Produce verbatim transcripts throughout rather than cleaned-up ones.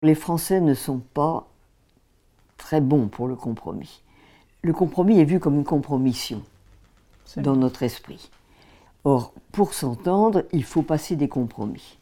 Les Français ne sont pas très bons pour le compromis. Le compromis est vu comme une compromission C'est dans notre esprit. Or, pour s'entendre, il faut passer des compromis.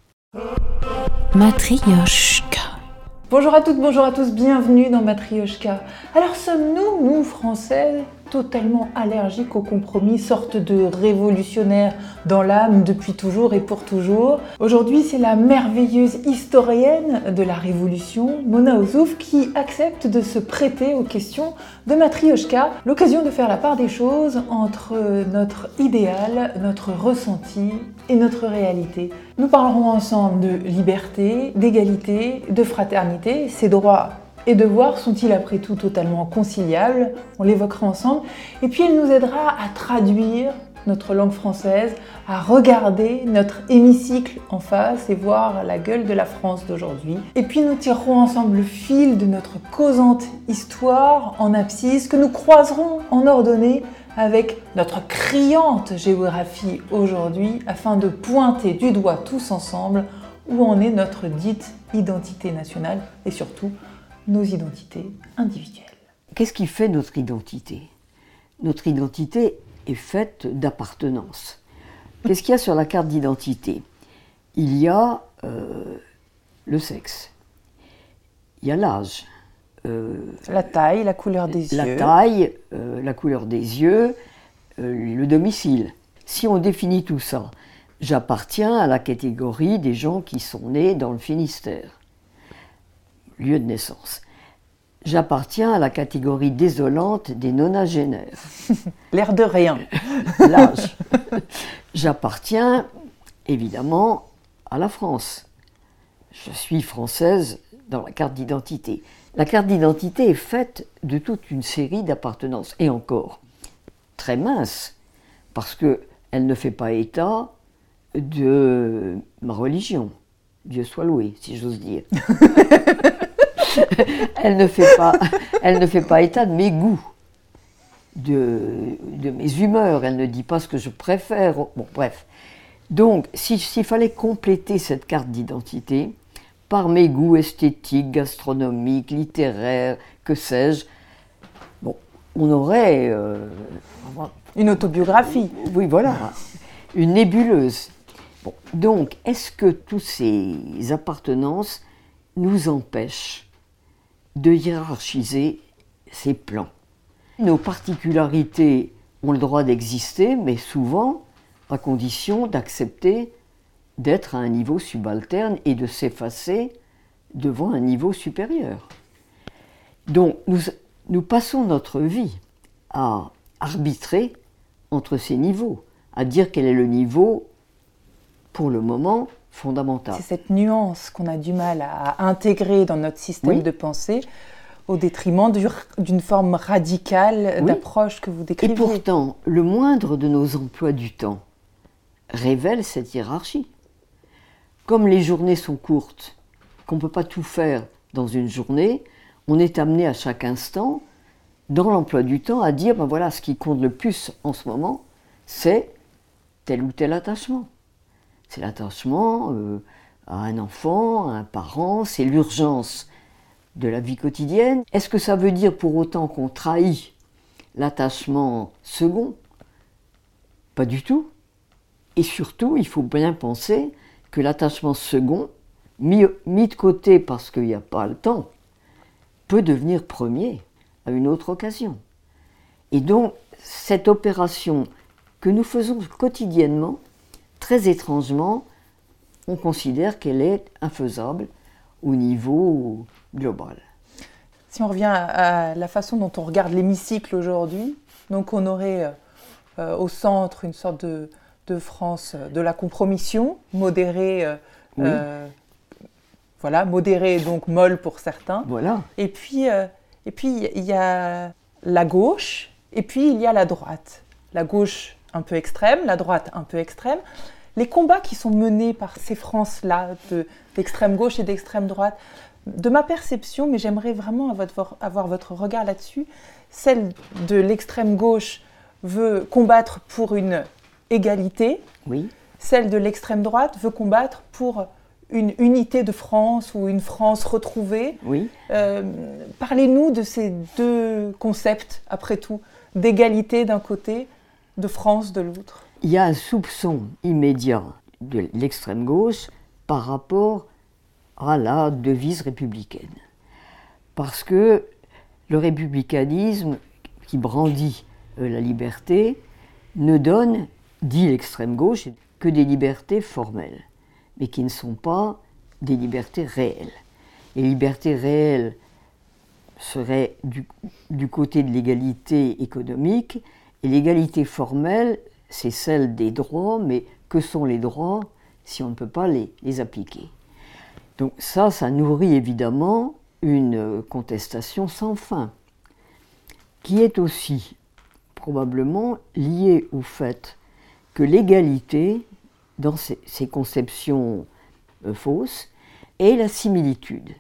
Matrioshka. Bonjour à toutes, bonjour à tous, bienvenue dans Matrioshka. Alors sommes-nous, nous Français, totalement allergiques au compromis, sorte de révolutionnaire dans l'âme depuis toujours et pour toujours? Aujourd'hui, c'est la merveilleuse historienne de la Révolution, Mona Ozouf, qui accepte de se prêter aux questions de Matrioshka, l'occasion de faire la part des choses entre notre idéal, notre ressenti et notre réalité. Nous parlerons ensemble de liberté, d'égalité, de fraternité. Ces droits et devoirs sont-ils après tout totalement conciliables? On l'évoquera ensemble. Et puis elle nous aidera à traduire notre langue française, à regarder notre hémicycle en face et voir la gueule de la France d'aujourd'hui. Et puis nous tirerons ensemble le fil de notre causante histoire en abscisse que nous croiserons en ordonnée avec notre criante géographie aujourd'hui afin de pointer du doigt tous ensemble où en est notre dite identité nationale et surtout nos identités individuelles. Qu'est-ce qui fait notre identité? Notre identité est faite d'appartenance. Qu'est-ce qu'il y a sur la carte d'identité? Il y a euh, le sexe, il y a l'âge, euh, la taille, la couleur des la yeux. La taille, euh, la couleur des yeux, euh, le domicile. Si on définit tout ça, j'appartiens à la catégorie des gens qui sont nés dans le Finistère. Lieu de naissance. J'appartiens à la catégorie désolante des nonagénaires. L'air de rien. L'âge. J'appartiens évidemment à la France. Je suis française dans la carte d'identité. La carte d'identité est faite de toute une série d'appartenances. Et encore, très mince, parce qu'elle ne fait pas état de ma religion. Dieu soit loué, si j'ose dire. Elle ne fait pas, elle ne fait pas état de mes goûts, de, de mes humeurs. Elle ne dit pas ce que je préfère. Bon, bref. Donc, si, s'il fallait compléter cette carte d'identité par mes goûts esthétiques, gastronomiques, littéraires, que sais-je, bon, on aurait euh, une autobiographie. Oui, voilà, une nébuleuse. Bon, donc, est-ce que toutes ces appartenances nous empêchent de hiérarchiser ces plans? Nos particularités ont le droit d'exister, mais souvent à condition d'accepter d'être à un niveau subalterne et de s'effacer devant un niveau supérieur. Donc nous, nous passons notre vie à arbitrer entre ces niveaux, à dire quel est le niveau, pour le moment, fondamental. C'est cette nuance qu'on a du mal à intégrer dans notre système oui. de pensée, au détriment du, d'une forme radicale oui. d'approche que vous décrivez. Et pourtant, le moindre de nos emplois du temps révèle cette hiérarchie. Comme les journées sont courtes, qu'on ne peut pas tout faire dans une journée, on est amené à chaque instant, dans l'emploi du temps, à dire, ben voilà, ce qui compte le plus en ce moment, c'est tel ou tel attachement. C'est l'attachement euh, à un enfant, à un parent, c'est l'urgence de la vie quotidienne. Est-ce que ça veut dire pour autant qu'on trahit l'attachement second? Pas du tout. Et surtout, il faut bien penser que l'attachement second, mis, mis de côté parce qu'il n'y a pas le temps, peut devenir premier à une autre occasion. Et donc, cette opération que nous faisons quotidiennement, très étrangement, on considère qu'elle est infaisable au niveau global. Si on revient à la façon dont on regarde l'hémicycle aujourd'hui, donc on aurait euh, au centre une sorte de, de France de la compromission, modérée, euh, oui. euh, voilà, modérée donc molle pour certains. Voilà. Et puis euh, et puis il y a la gauche et puis il y a la droite. La gauche un peu extrême, la droite un peu extrême. Les combats qui sont menés par ces Frances-là, de, d'extrême gauche et d'extrême droite, de ma perception, mais j'aimerais vraiment avoir, avoir votre regard là-dessus, celle de l'extrême gauche veut combattre pour une égalité, oui. Celle de l'extrême droite veut combattre pour une unité de France ou une France retrouvée. Oui. Euh, parlez-nous de ces deux concepts, après tout, d'égalité d'un côté, de France de l'autre. Il y a un soupçon immédiat de l'extrême gauche par rapport à la devise républicaine. Parce que le républicanisme qui brandit euh, la liberté ne donne, dit l'extrême gauche, que des libertés formelles, mais qui ne sont pas des libertés réelles. Les libertés réelles seraient du, du côté de l'égalité économique, et l'égalité formelle, c'est celle des droits, mais que sont les droits si on ne peut pas les, les appliquer? Donc ça, ça nourrit évidemment une contestation sans fin, qui est aussi probablement liée au fait que l'égalité, dans ces, ces conceptions euh, fausses, est la similitude.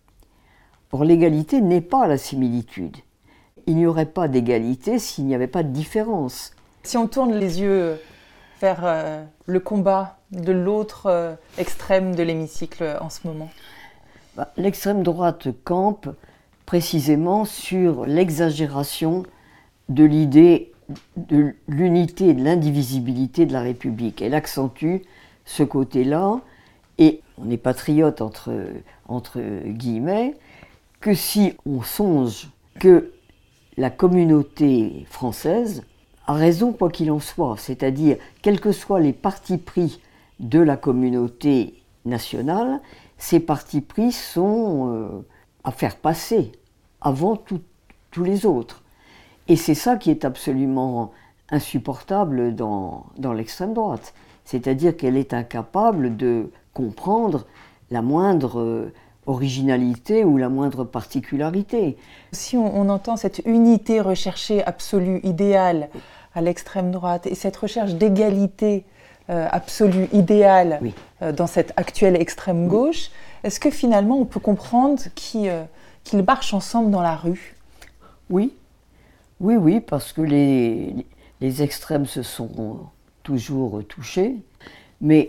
Or, l'égalité n'est pas la similitude. Il n'y aurait pas d'égalité s'il n'y avait pas de différence. Si on tourne les yeux vers euh, le combat de l'autre euh, extrême de l'hémicycle en ce moment, bah, l'extrême droite campe précisément sur l'exagération de l'idée de l'unité et de l'indivisibilité de la République. Elle accentue ce côté-là, et on est patriote entre, entre guillemets, que si on songe que la communauté française a raison quoi qu'il en soit, c'est-à-dire quels que soient les partis pris de la communauté nationale, ces partis pris sont euh, à faire passer avant tout, tous les autres. Et c'est ça qui est absolument insupportable dans, dans l'extrême droite, c'est-à-dire qu'elle est incapable de comprendre la moindre originalité ou la moindre particularité. Si on, on entend cette unité recherchée absolue, idéale, à l'extrême droite, et cette recherche d'égalité euh, absolue, idéale, oui. euh, dans cette actuelle extrême gauche, oui. Est-ce que finalement on peut comprendre qu'ils, euh, qu'ils marchent ensemble dans la rue? Oui, oui, oui, parce que les, les extrêmes se sont toujours touchés, mais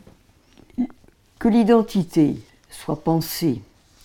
que l'identité soit pensée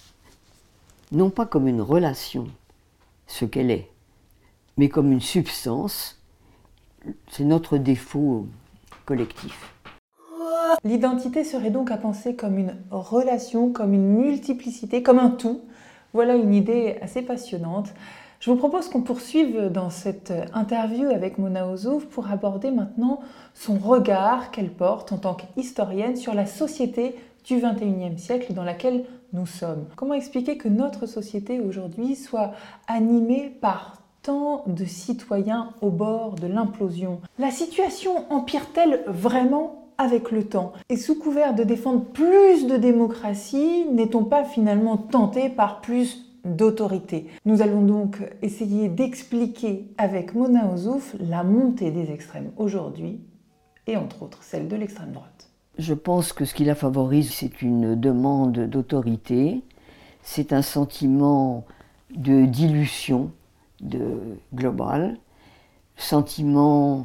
non pas comme une relation, ce qu'elle est, mais comme une substance, c'est notre défaut collectif. L'identité serait donc à penser comme une relation, comme une multiplicité, comme un tout. Voilà une idée assez passionnante. Je vous propose qu'on poursuive dans cette interview avec Mona Ozouf pour aborder maintenant son regard qu'elle porte en tant qu'historienne sur la société du vingt et unième siècle dans laquelle nous sommes. Comment expliquer que notre société aujourd'hui soit animée par tant de citoyens au bord de l'implosion? La situation empire-t-elle vraiment avec le temps? Et sous couvert de défendre plus de démocratie, n'est-on pas finalement tenté par plus d'autorité? Nous allons donc essayer d'expliquer avec Mona Ozouf la montée des extrêmes aujourd'hui, et entre autres celle de l'extrême droite. Je pense que ce qui la favorise, c'est une demande d'autorité, c'est un sentiment de dilution de global, sentiment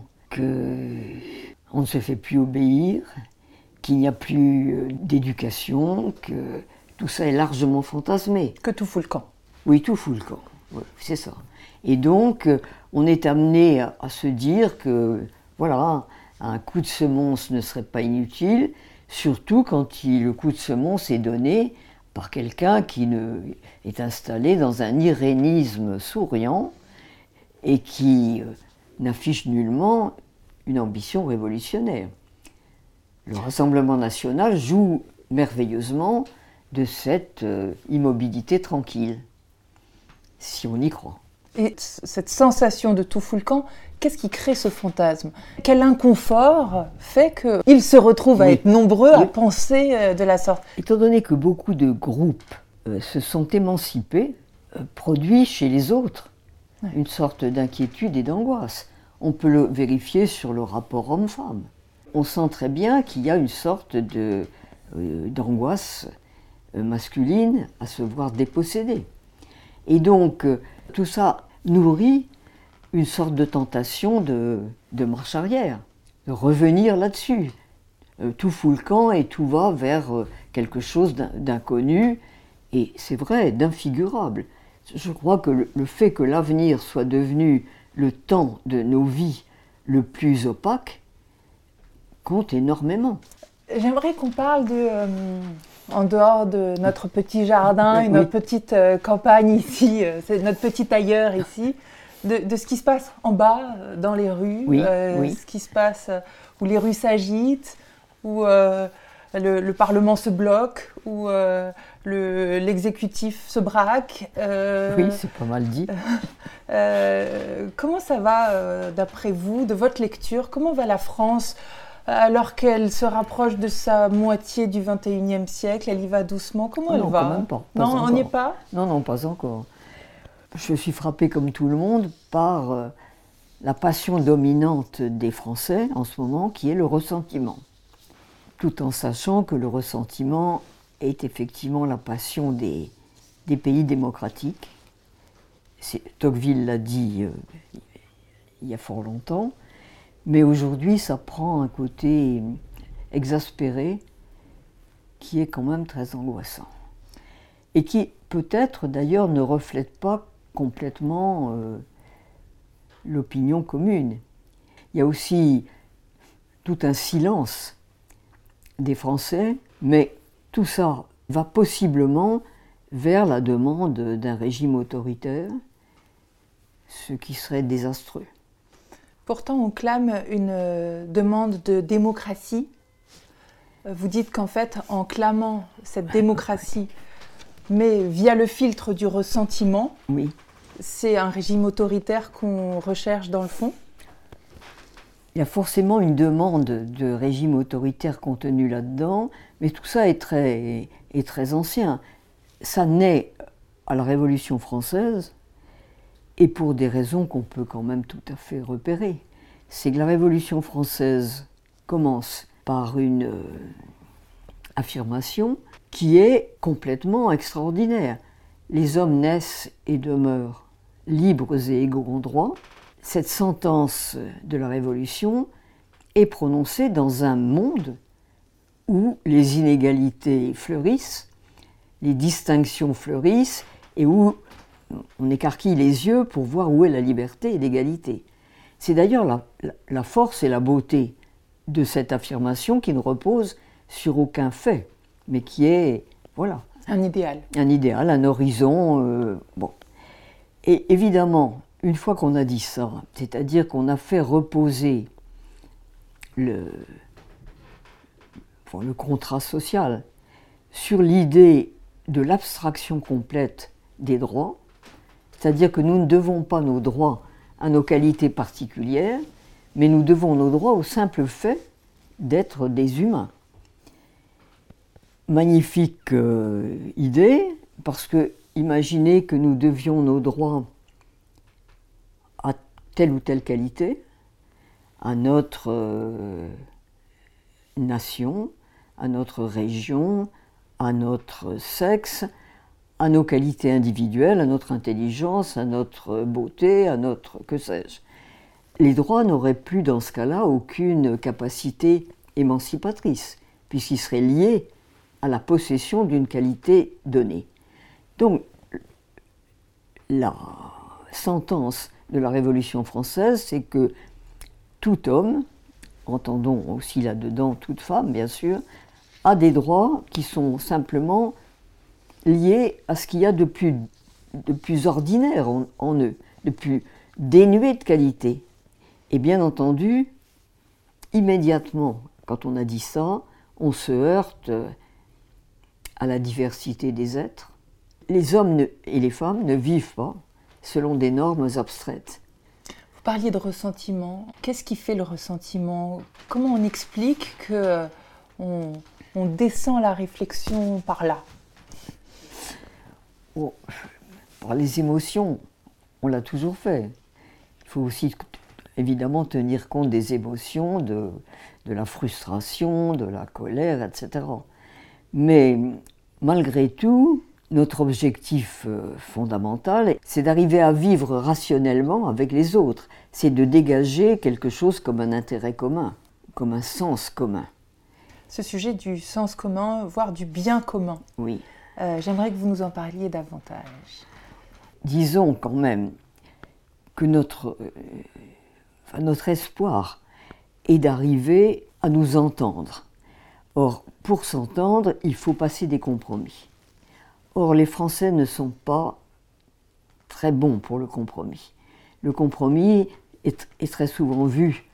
qu'on ne se fait plus obéir, qu'il n'y a plus d'éducation, que tout ça est largement fantasmé. Que tout fout le camp. Oui, tout fout le camp, oui, c'est ça. Et donc, on est amené à, à se dire que, voilà, un coup de semonce ne serait pas inutile, surtout quand il, le coup de semonce est donné par quelqu'un qui ne, est installé dans un irénisme souriant et qui euh, n'affiche nullement une ambition révolutionnaire. Le Rassemblement national joue merveilleusement de cette euh, immobilité tranquille, si on y croit. Et cette sensation de tout fout le camp, qu'est-ce qui crée ce fantasme? Quel inconfort fait qu'ils se retrouvent à oui. être nombreux oui. à penser de la sorte? Étant donné que beaucoup de groupes euh, se sont émancipés, euh, produit chez les autres ouais. une sorte d'inquiétude et d'angoisse. On peut le vérifier sur le rapport homme-femme. On sent très bien qu'il y a une sorte de, euh, d'angoisse euh, masculine à se voir dépossédée. Et donc, euh, tout ça nourrit une sorte de tentation de, de marche arrière, de revenir là-dessus, euh, tout fout le camp et tout va vers euh, quelque chose d'inconnu, et c'est vrai, d'infigurable. Je crois que le, le fait que l'avenir soit devenu le temps de nos vies le plus opaque compte énormément. J'aimerais qu'on parle de, euh, en dehors de notre petit jardin et oui. notre petite euh, campagne ici, euh, c'est notre petit ailleurs ici, de, de ce qui se passe en bas, euh, dans les rues, oui, euh, oui. ce qui se passe euh, où les rues s'agitent, où euh, le, le Parlement se bloque, où euh, le, l'exécutif se braque. Euh, oui, c'est pas mal dit. euh, comment ça va, euh, d'après vous, de votre lecture? Comment va la France alors qu'elle se rapproche de sa moitié du vingt et unième siècle? Elle y va doucement. Comment oh elle non, va? quand même pas, pas Non, encore. on n'y est pas? Non, non, pas encore. Je suis frappée comme tout le monde par euh, la passion dominante des Français en ce moment, qui est le ressentiment. Tout en sachant que le ressentiment est effectivement la passion des, des pays démocratiques. C'est, Tocqueville l'a dit euh, il y a fort longtemps, mais aujourd'hui ça prend un côté exaspéré qui est quand même très angoissant. Et qui peut-être d'ailleurs ne reflète pas complètement euh, l'opinion commune. Il y a aussi tout un silence des Français, mais tout ça va possiblement vers la demande d'un régime autoritaire, ce qui serait désastreux. Pourtant, on clame une euh, demande de démocratie. Vous dites qu'en fait, en clamant cette démocratie, mais via le filtre du ressentiment, oui. C'est un régime autoritaire qu'on recherche dans le fond? Il y a forcément une demande de régime autoritaire contenue là-dedans, mais tout ça est très, est très ancien. Ça naît à la Révolution française, et pour des raisons qu'on peut quand même tout à fait repérer. C'est que la Révolution française commence par une euh, affirmation qui est complètement extraordinaire. Les hommes naissent et demeurent libres et égaux en droit. Cette sentence de la Révolution est prononcée dans un monde où les inégalités fleurissent, les distinctions fleurissent, et où on écarquille les yeux pour voir où est la liberté et l'égalité. C'est d'ailleurs la, la, la force et la beauté de cette affirmation qui ne repose sur aucun fait, mais qui est, voilà, un idéal. Un idéal, un horizon. Euh, bon. Et évidemment, une fois qu'on a dit ça, c'est-à-dire qu'on a fait reposer le, bon, le contrat social sur l'idée de l'abstraction complète des droits, c'est-à-dire que nous ne devons pas nos droits à nos qualités particulières, mais nous devons nos droits au simple fait d'être des humains. Magnifique euh, idée, parce que imaginez que nous devions nos droits à telle ou telle qualité, à notre euh, nation, à notre région, à notre sexe, à nos qualités individuelles, à notre intelligence, à notre beauté, à notre... que sais-je. Les droits n'auraient plus dans ce cas-là aucune capacité émancipatrice, puisqu'ils seraient liés à la possession d'une qualité donnée. Donc, la sentence de la Révolution française, c'est que tout homme, entendons aussi là-dedans toute femme, bien sûr, a des droits qui sont simplement liés à ce qu'il y a de plus, de plus ordinaire en, en eux, de plus dénué de qualité. Et bien entendu, immédiatement, quand on a dit ça, on se heurte à la diversité des êtres. Les hommes ne, et les femmes ne vivent pas selon des normes abstraites. Vous parliez de ressentiment. Qu'est-ce qui fait le ressentiment? Comment on explique que on, on descend la réflexion par là? Oh, par les émotions, on l'a toujours fait. Il faut aussi évidemment tenir compte des émotions, de, de la frustration, de la colère, et cetera. Mais malgré tout, notre objectif fondamental, c'est d'arriver à vivre rationnellement avec les autres. C'est de dégager quelque chose comme un intérêt commun, comme un sens commun. ce sujet du sens commun, voire du bien commun. Oui. Euh, j'aimerais que vous nous en parliez davantage. Disons quand même que notre, euh, enfin, notre espoir est d'arriver à nous entendre. Or, pour s'entendre, il faut passer des compromis. Or, les Français ne sont pas très bons pour le compromis. Le compromis est, est très souvent vu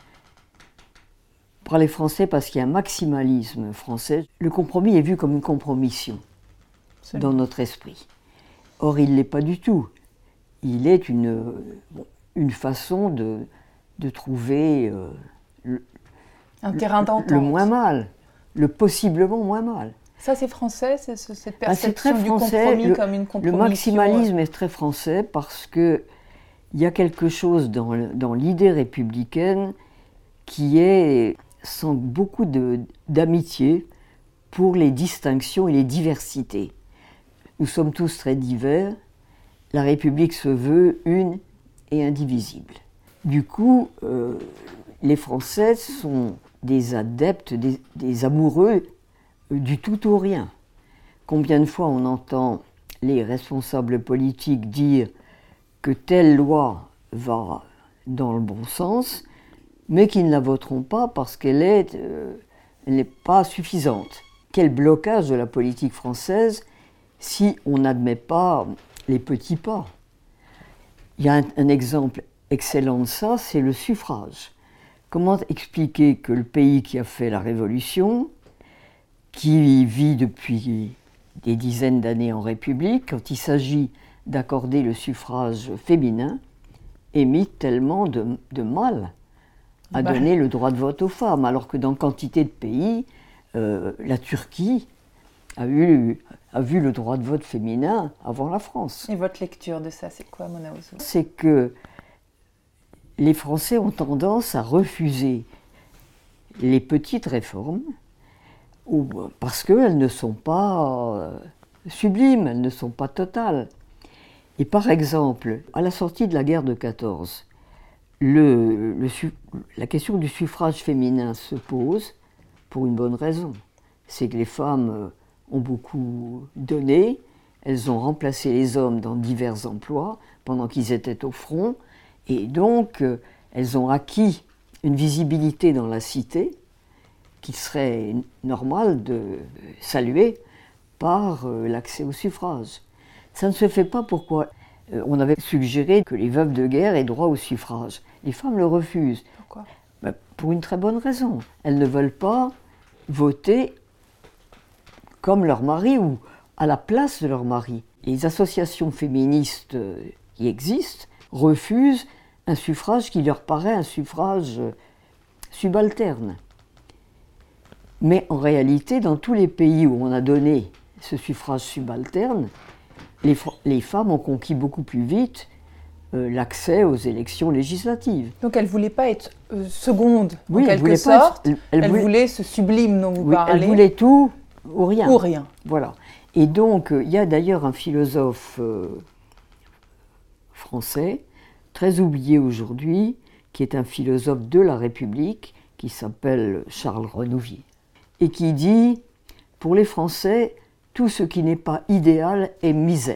par les Français parce qu'il y a un maximalisme français. Le compromis est vu comme une compromission dans notre esprit. Or, il ne l'est pas du tout. Il est une, une façon de, de trouver euh, le, un terrain d'entente. Le moins mal, le possiblement moins mal. Ça, c'est français, c'est, c'est cette Ah, c'est perception très du français. compromis Le, comme une compromission. Le maximalisme est très français parce qu'il y a quelque chose dans, dans l'idée républicaine qui est sans beaucoup de, d'amitié pour les distinctions et les diversités. Nous sommes tous très divers. La République se veut une et indivisible. Du coup, euh, les Français sont des adeptes, des, des amoureux du tout ou rien. Combien de fois on entend les responsables politiques dire que telle loi va dans le bon sens, mais qu'ils ne la voteront pas parce qu'elle est, euh, elle n'est pas suffisante. Quel blocage de la politique française si on n'admet pas les petits pas. Il y a un, un exemple excellent de ça, c'est le suffrage. Comment expliquer que le pays qui a fait la Révolution, qui vit depuis des dizaines d'années en République, quand il s'agit d'accorder le suffrage féminin, ait mis tellement de, de mal à bah. donner le droit de vote aux femmes, alors que dans quantité de pays, euh, la Turquie a eu, a vu le droit de vote féminin avant la France. Et votre lecture de ça, c'est quoi, Mona Ozu ? C'est que les Français ont tendance à refuser les petites réformes parce qu'elles ne sont pas sublimes, elles ne sont pas totales. Et par exemple, à la sortie de la guerre de quatorze, le, le, la question du suffrage féminin se pose pour une bonne raison. C'est que les femmes ont beaucoup donné, elles ont remplacé les hommes dans divers emplois pendant qu'ils étaient au front, et donc elles ont acquis une visibilité dans la cité qu'il serait normal de saluer par l'accès au suffrage. Ça ne se fait pas pourquoi on avait suggéré que les veuves de guerre aient droit au suffrage. Les femmes le refusent. Pourquoi ? Ben, pour une très bonne raison. Elles ne veulent pas voter comme leur mari ou à la place de leur mari. Les associations féministes qui existent refusent un suffrage qui leur paraît un suffrage subalterne. Mais en réalité, dans tous les pays où on a donné ce suffrage subalterne, les, les femmes ont conquis beaucoup plus vite euh, l'accès aux élections législatives. Donc elles ne voulaient pas être euh, secondes, oui, en quelque sorte. Être, elles, elles voulaient, voulaient ce sublime dont vous oui, parlez. Elles voulaient tout ou rien. Ou rien. Voilà. Et donc, il euh, y a d'ailleurs un philosophe euh, français, très oublié aujourd'hui, qui est un philosophe de la République, qui s'appelle Charles Renouvier, et qui dit « Pour les Français, tout ce qui n'est pas idéal est misère ».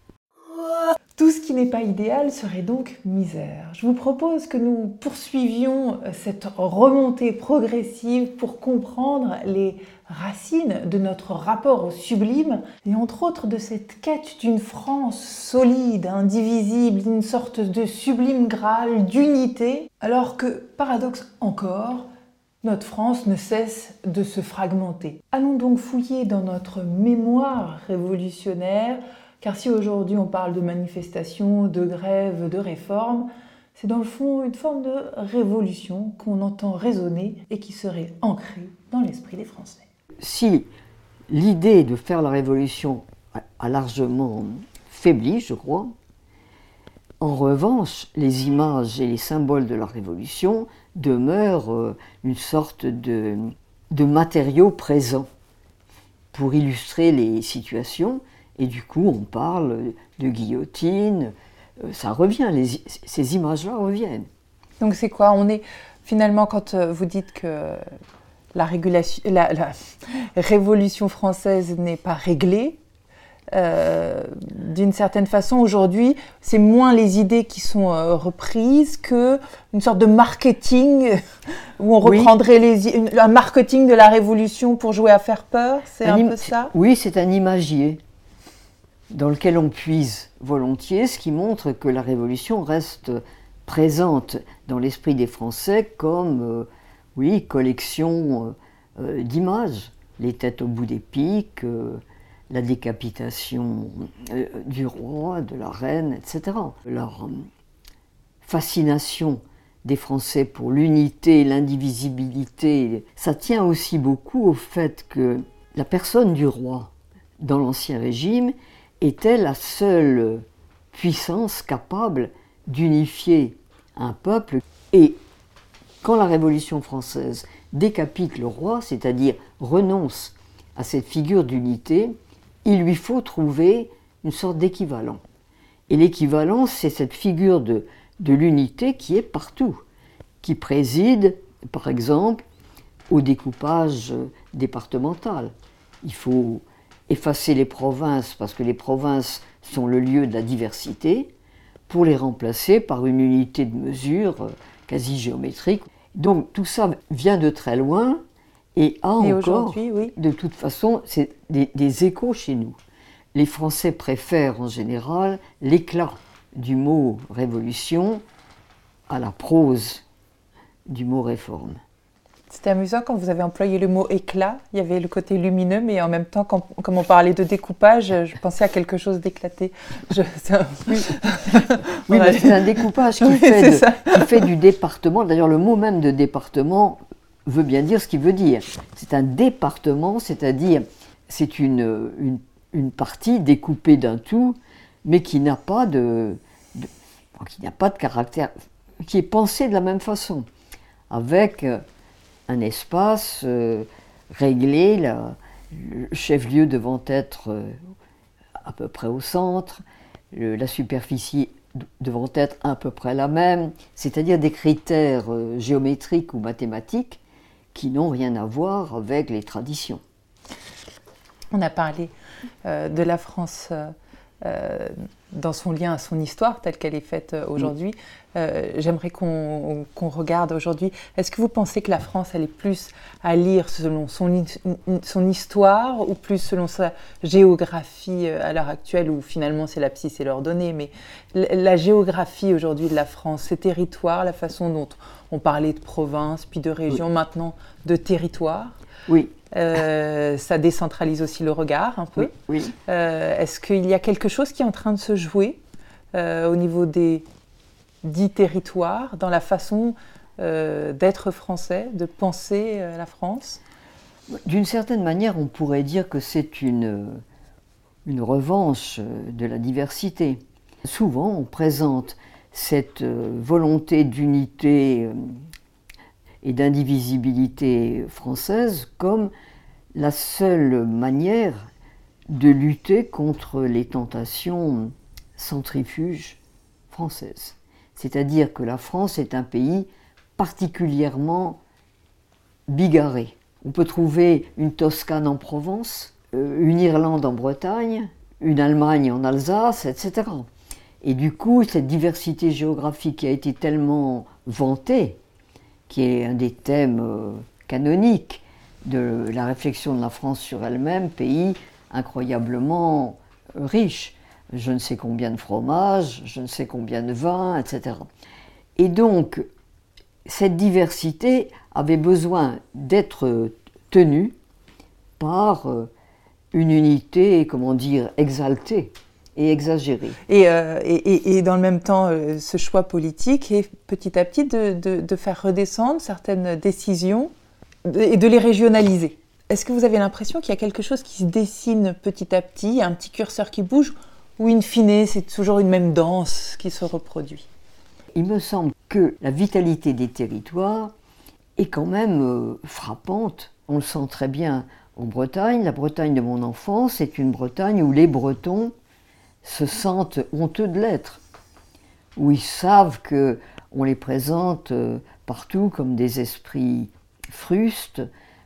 Tout ce qui n'est pas idéal serait donc misère. Je vous propose que nous poursuivions cette remontée progressive pour comprendre les racines de notre rapport au sublime et entre autres de cette quête d'une France solide, indivisible, d'une sorte de sublime graal d'unité, alors que, paradoxe encore, notre France ne cesse de se fragmenter. Allons donc fouiller dans notre mémoire révolutionnaire, car si aujourd'hui on parle de manifestations, de grèves, de réformes, c'est dans le fond une forme de révolution qu'on entend résonner et qui serait ancrée dans l'esprit des Français. Si l'idée de faire la révolution a largement faibli, je crois, en revanche, les images et les symboles de la révolution demeurent une sorte de, de matériau présent pour illustrer les situations. Et du coup, on parle de guillotine, ça revient, les, ces images-là reviennent. Donc c'est quoi ? On est finalement, quand vous dites que la, régulation, la, la Révolution française n'est pas réglée. Euh, d'une certaine façon, aujourd'hui, c'est moins les idées qui sont euh, reprises que une sorte de marketing où on reprendrait oui. les, une, un marketing de la Révolution pour jouer à faire peur. C'est un, un im- peu ça. Oui, c'est un imagier dans lequel on puise volontiers, ce qui montre que la Révolution reste présente dans l'esprit des Français comme, euh, oui, collection euh, d'images, les têtes au bout des piques. Euh, la décapitation euh, du roi, de la reine, et cetera. Leur euh, fascination des Français pour l'unité, l'indivisibilité, ça tient aussi beaucoup au fait que la personne du roi dans l'Ancien Régime était la seule puissance capable d'unifier un peuple. Et quand la Révolution française décapite le roi, c'est-à-dire renonce à cette figure d'unité, il lui faut trouver une sorte d'équivalent. Et l'équivalent, c'est cette figure de, de l'unité qui est partout, qui préside, par exemple, au découpage départemental. Il faut effacer les provinces, parce que les provinces sont le lieu de la diversité, pour les remplacer par une unité de mesure quasi géométrique. Donc tout ça vient de très loin, et a et encore, oui. de toute façon, c'est des, des échos chez nous. Les Français préfèrent en général l'éclat du mot révolution à la prose du mot réforme. C'était amusant quand vous avez employé le mot éclat, il y avait le côté lumineux, mais en même temps, quand, quand on parlait de découpage, je pensais à quelque chose d'éclaté. Je, un... Oui, oui mais c'est un découpage qui, oui, fait de, qui fait du département, d'ailleurs le mot même de département veut bien dire ce qu'il veut dire. C'est un département, c'est-à-dire c'est une, une, une partie découpée d'un tout, mais qui n'a pas de, de, qui n'a pas de caractère, qui est pensée de la même façon, avec un espace euh, réglé, la, le chef-lieu devant être euh, à peu près au centre, le, la superficie devant être à peu près la même, c'est-à-dire des critères euh, géométriques ou mathématiques qui n'ont rien à voir avec les traditions. On a parlé euh, de la France euh, dans son lien à son histoire, telle qu'elle est faite aujourd'hui. Euh, j'aimerais qu'on, qu'on regarde aujourd'hui. Est-ce que vous pensez que la France, elle est plus à lire selon son, son histoire ou plus selon sa géographie à l'heure actuelle, où finalement c'est l'abscisse et l'ordonnée, mais la géographie aujourd'hui de la France, ses territoires, la façon dont on parlait de province, puis de région, oui. Maintenant de territoire. Oui. Euh, ça décentralise aussi le regard un peu. Oui. Oui. Euh, est-ce qu'il y a quelque chose qui est en train de se jouer euh, au niveau des dix territoires, dans la façon euh, d'être français, de penser euh, la France? D'une certaine manière, on pourrait dire que c'est une, une revanche de la diversité. Souvent, on présente cette volonté d'unité et d'indivisibilité française comme la seule manière de lutter contre les tentations centrifuges françaises. C'est-à-dire que la France est un pays particulièrement bigarré. On peut trouver une Toscane en Provence, une Irlande en Bretagne, une Allemagne en Alsace, et cetera. Et du coup, cette diversité géographique qui a été tellement vantée, qui est un des thèmes canoniques de la réflexion de la France sur elle-même, pays incroyablement riche. Je ne sais combien de fromages, je ne sais combien de vins, et cetera. Et donc, cette diversité avait besoin d'être tenue par une unité, comment dire, exaltée et exagérée. Et, euh, et, et dans le même temps, euh, ce choix politique est petit à petit de, de, de faire redescendre certaines décisions et de les régionaliser. Est-ce que vous avez l'impression qu'il y a quelque chose qui se dessine petit à petit, un petit curseur qui bouge, ou in fine, c'est toujours une même danse qui se reproduit? Il me semble que la vitalité des territoires est quand même euh, frappante. On le sent très bien en Bretagne. La Bretagne de mon enfance est une Bretagne où les Bretons se sentent honteux de l'être, où ils savent qu'on les présente euh, partout comme des esprits frustes,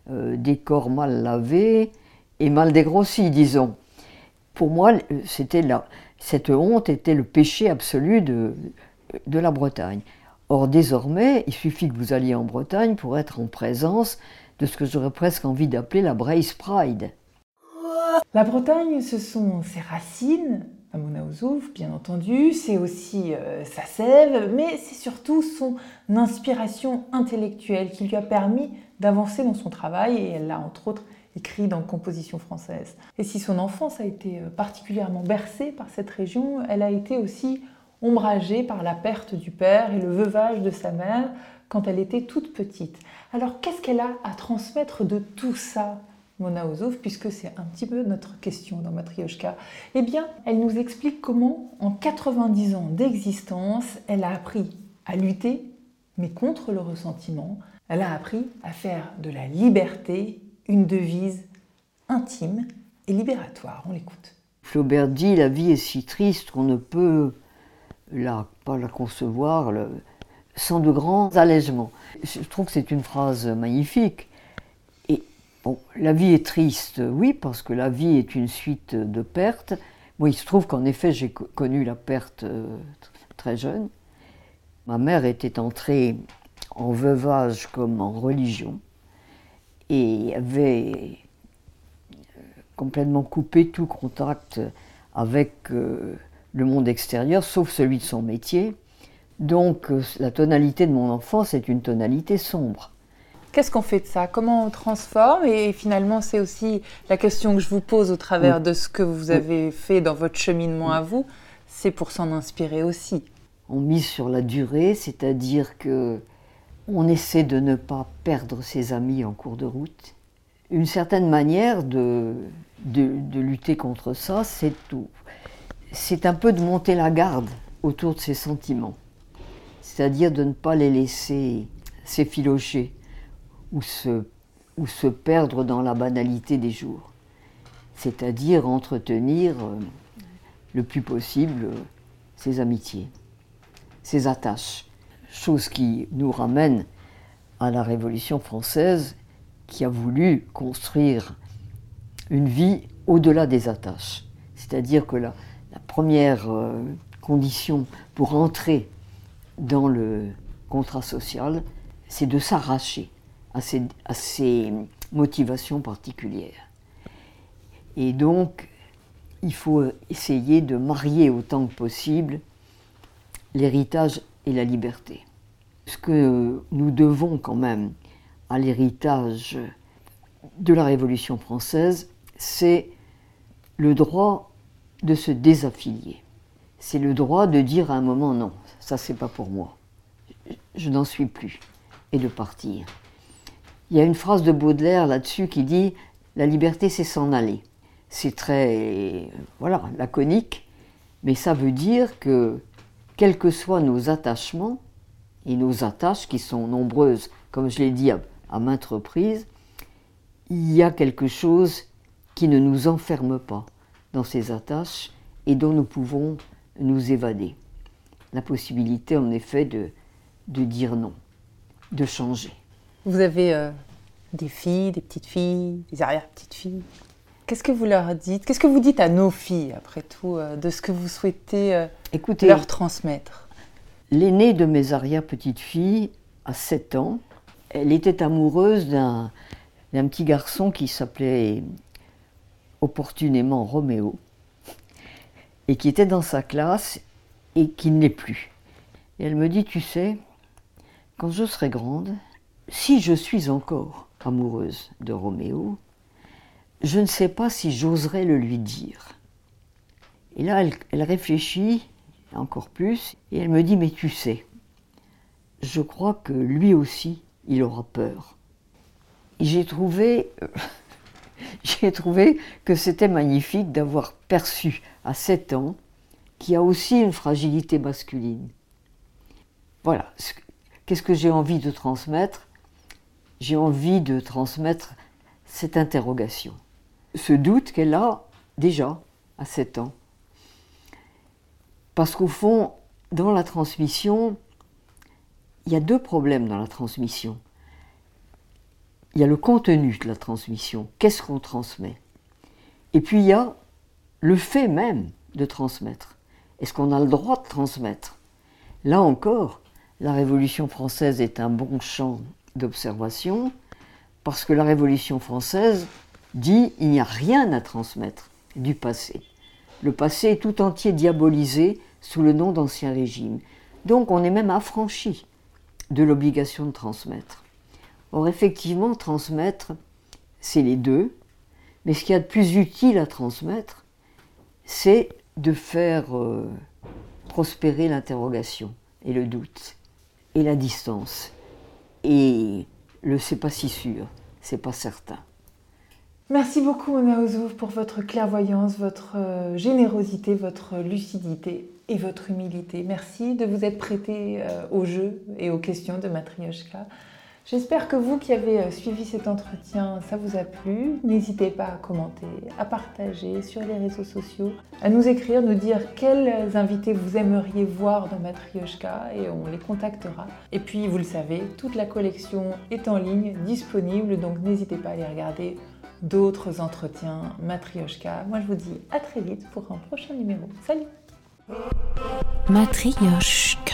euh, des corps mal lavés et mal dégrossis, disons. Pour moi, c'était la, cette honte était le péché absolu de, de la Bretagne. Or, désormais, il suffit que vous alliez en Bretagne pour être en présence de ce que j'aurais presque envie d'appeler la Brace Pride. La Bretagne, ce sont ses racines, à Mona-Ozouf, bien entendu, c'est aussi euh, sa sève, mais c'est surtout son inspiration intellectuelle qui lui a permis d'avancer dans son travail, et elle l'a entre autres écrit dans Composition française. Et si son enfance a été particulièrement bercée par cette région, elle a été aussi ombragée par la perte du père et le veuvage de sa mère quand elle était toute petite. Alors qu'est-ce qu'elle a à transmettre de tout ça, Mona-Ozouf, puisque c'est un petit peu notre question dans Matryoshka? Eh bien, elle nous explique comment, en quatre-vingt-dix ans d'existence, elle a appris à lutter, mais contre le ressentiment. Elle a appris à faire de la liberté une devise intime et libératoire. On l'écoute. Flaubert dit « La vie est si triste qu'on ne peut la, pas la concevoir le, sans de grands allègements ». Je trouve que c'est une phrase magnifique. Et bon, la vie est triste, oui, parce que la vie est une suite de pertes. Moi, il se trouve qu'en effet, j'ai connu la perte euh, très jeune. Ma mère était entrée en veuvage comme en religion et avait complètement coupé tout contact avec euh, le monde extérieur, sauf celui de son métier. Donc euh, la tonalité de mon enfance est une tonalité sombre. Qu'est-ce qu'on fait de ça? Comment on transforme? Et finalement, c'est aussi la question que je vous pose au travers oui. de ce que vous avez oui. fait dans votre cheminement oui. à vous. C'est pour s'en inspirer aussi. On mise sur la durée, c'est-à-dire que on essaie de ne pas perdre ses amis en cours de route. Une certaine manière de, de, de lutter contre ça, c'est tout. C'est un peu de monter la garde autour de ses sentiments. C'est-à-dire de ne pas les laisser s'effilocher ou se, ou se perdre dans la banalité des jours. C'est-à-dire entretenir euh, le plus possible euh, ses amitiés, ses attaches. Chose qui nous ramène à la Révolution française qui a voulu construire une vie au-delà des attaches. C'est-à-dire que la, la première euh, condition pour entrer dans le contrat social, c'est de s'arracher à ces, à ces motivations particulières. Et donc, il faut essayer de marier autant que possible l'héritage et la liberté. Ce que nous devons quand même à l'héritage de la Révolution française, c'est le droit de se désaffilier. C'est le droit de dire à un moment non, ça c'est pas pour moi, je n'en suis plus, et de partir. Il y a une phrase de Baudelaire là-dessus qui dit « La liberté c'est s'en aller ». C'est très, voilà, laconique, mais ça veut dire que quels que soient nos attachements, et nos attaches qui sont nombreuses, comme je l'ai dit à, à maintes reprises, il y a quelque chose qui ne nous enferme pas dans ces attaches et dont nous pouvons nous évader. La possibilité, en effet, de, de dire non, de changer. Vous avez euh, des filles, des petites filles, des arrière-petites filles. Qu'est-ce que vous leur dites? Qu'est-ce que vous dites à nos filles, après tout, euh, de ce que vous souhaitez euh, Écoutez, leur transmettre? L'aînée de mes arrière-petites-filles, à sept ans, elle était amoureuse d'un, d'un petit garçon qui s'appelait opportunément Roméo, et qui était dans sa classe et qui ne l'est plus. Et elle me dit, tu sais, quand je serai grande, si je suis encore amoureuse de Roméo, je ne sais pas si j'oserais le lui dire. Et là, elle, elle réfléchit encore plus, et elle me dit, mais tu sais, je crois que lui aussi, il aura peur. Et j'ai trouvé, euh, j'ai trouvé que c'était magnifique d'avoir perçu à sept ans qu'il y a aussi une fragilité masculine. Voilà, qu'est-ce que j'ai envie de transmettre? J'ai envie de transmettre cette interrogation, ce doute qu'elle a déjà à sept ans. Parce qu'au fond, dans la transmission, il y a deux problèmes dans la transmission. il y a le contenu de la transmission, qu'est-ce qu'on transmet? Et puis il y a le fait même de transmettre. Est-ce qu'on a le droit de transmettre? Là encore, la Révolution française est un bon champ d'observation, parce que la Révolution française dit il n'y a rien à transmettre du passé. Le passé est tout entier diabolisé sous le nom d'Ancien Régime. Donc on est même affranchi de l'obligation de transmettre. Or effectivement, transmettre, c'est les deux, mais ce qu'il y a de plus utile à transmettre, c'est de faire euh, prospérer l'interrogation et le doute, et la distance, et le c'est pas si sûr, c'est pas certain. Merci beaucoup Mona Ozouf pour votre clairvoyance, votre euh, générosité, votre lucidité et votre humilité. Merci de vous être prêté euh, au jeu et aux questions de Matryoshka. J'espère que vous qui avez suivi cet entretien, ça vous a plu. N'hésitez pas à commenter, à partager sur les réseaux sociaux, à nous écrire, nous dire quels invités vous aimeriez voir dans Matryoshka et on les contactera. Et puis, vous le savez, toute la collection est en ligne, disponible, donc n'hésitez pas à aller regarder d'autres entretiens Matryoshka. Moi, je vous dis à très vite pour un prochain numéro. Salut! Matryoshka.